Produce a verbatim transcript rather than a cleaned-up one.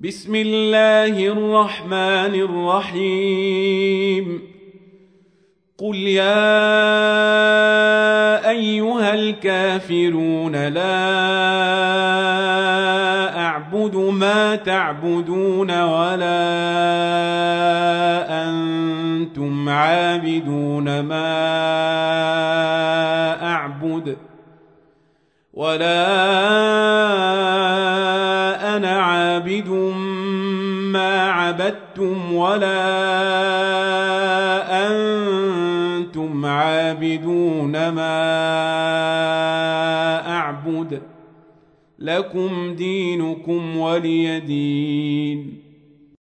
بسم الله الرحمن الرحيم قل يا أيها الكافرون لا أعبد ما تعبدون ولا أنتم عابدون ما أعبد ولا أنا عابد ما عبدتم ولا أنتم عابدون ما أعبد لكم دينكم ولي دين.